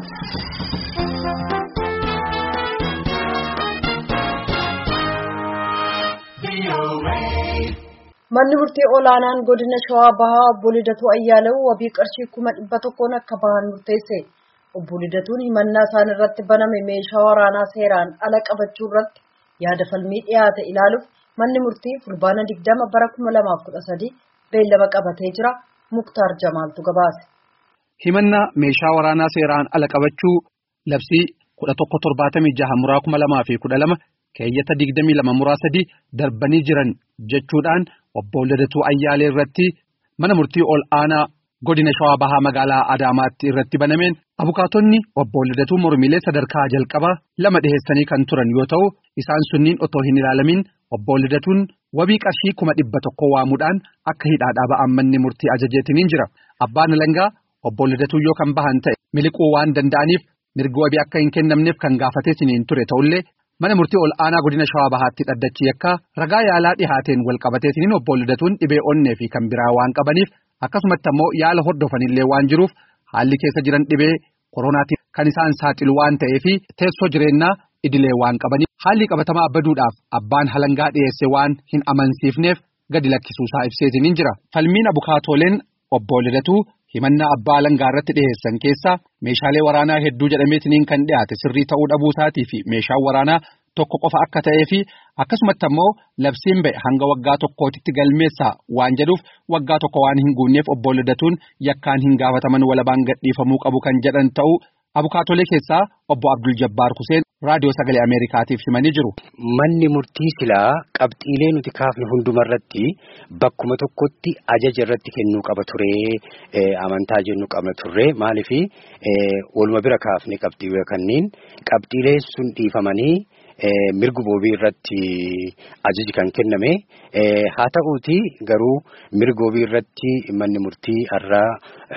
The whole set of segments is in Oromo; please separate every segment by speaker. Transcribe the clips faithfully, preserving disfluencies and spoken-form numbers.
Speaker 1: Manni murtii olaanaan godina Shawaa Bahaa obbo Lidatu Ayyaalew wabii qarshii kuma dhibba tokkoon akka bahan murteesse. Obbo Lidatuun himannaa isaan irratti baname meeshaa waraanaa seeraan ala qabachuu irratti yaada falmii dhiyaate ilaaluuf manni murtii fulbaana digdama bara kuma lamaaf kudha sadii beellama qabatee jira. Muktaar Jamaaltu gabaase.
Speaker 2: Himannaa meeshaa waraanaa seeraan ala qabachuu labsii kudha tokko torbaatamii jaha muraa kuma lamaa fi kudha lama keeyyata digdamii lama muraa sadii darbanii jiran jechuudhaan obbo Lidatu Ayyaalee irratti mana murtii ol aanaa godina Shawaa Bahaa magaalaa Adaamaatti irratti banameen abukaatonni obbo Lidatu mormiilee sadarkaa jalqabaa lama dhiheessanii kan turan yoo ta'u isaan sunniin otoo hin ilaalamin obbo Lidatuun wabii qarshii kuma dhibba tokko waamuudhaan akka hidhaadhaa ba'an manni murtii ajajeetiniin jira. Abbaan alangaa obbo Lidatu yoo kan bahan ta'e miliquu waan danda'aniif mirgi wabii akka hin kennamneef kan gaafateetiniin ture ta'ullee mana murtii ol aanaa godina Shawaa Bahaatti dhaddachi yakka ragaa yaalaa dhihaateen wal qabateetiniin obbo Lidatuun dhibee onnee fi kan biraa waan qabaniif akkasumatti ammoo yaala hordofanillee waan jiruuf haalli keessa jiran dhibee koronaatiin kan isaan saaxilu waan ta'eef teessoo jireenyaa idilee waan qabaniif haalli qabatamaa baduudhaaf abbaan alangaa dhiyeesse waan hin amansiifneef gadi lakkisuusaa ibseetiniin jira. Falmiin abukaatooleen obbo Lidatu himannaa abbaa alangaa irratti dhiyeessan keessaa meeshaalee waraanaa hedduu jedhameetiniin kan dhiyaate sirrii ta'uu dhabuu isaatii fi meeshaan waraanaa tokko qofa akka ta'ee fi akkasumatti ammoo labsiin ba'e hanga waggaa tokkootitti galmeessaa waan jedhuuf waggaa tokko waan hin guunneef obbo Lidatuun yakkaan hin gaafataman walabaan gadhiifamuu qabu kan jedhan ta'uu abukaatolee keessaa obbo Abdul Jabbaar Huseen raadiyoo sagalee Ameerikaatiif himanii jiru.
Speaker 3: Manni murtii silaa qabxiilee nuti kaafne hundumarratti bakkuma tokkotti ajaja irratti kennuu qaba turee amantaa jennu qabna turre maaliifi waluma bira kaafne qabxiilee kanneen qabxiilee sun dhiifamanii mirgu boobii irratti ajaji kan kenname haa ta'uuti garuu mirgu boobii irratti manni murtii har'aa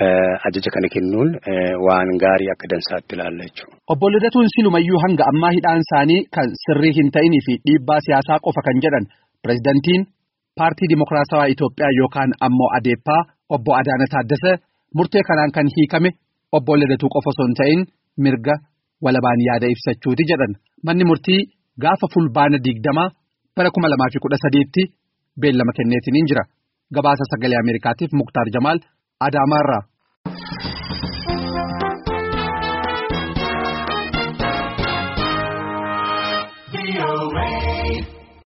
Speaker 3: ajaja kana kennuun waan gaarii akka dansaatti ilaalla jechuudha.
Speaker 2: Obbo Lidatuun silumayyuu hanga ammaa hidhaan isaanii kan sirrii hin ta'inii fi dhiibbaa siyaasaa qofa kan jedhan pirezidantiin paartii Dimokiraatawaa Itoophiyaa yookaan ammoo Adeeppaa obbo Adaana Taaddasee murtee kanaan kan hiikame obbo Lidatuu qofa osoo hin ta'in mirga walabaan yaada ibsachuuti jedhan. Manni murtii gaafa fulbaana digdamaa bara kuma lamaa fi kudha sadiitti beellama kenneetiniin jira. Gabaasa sagalee Ameerikaatiif Muktaar Jamaal Adaamaarraa.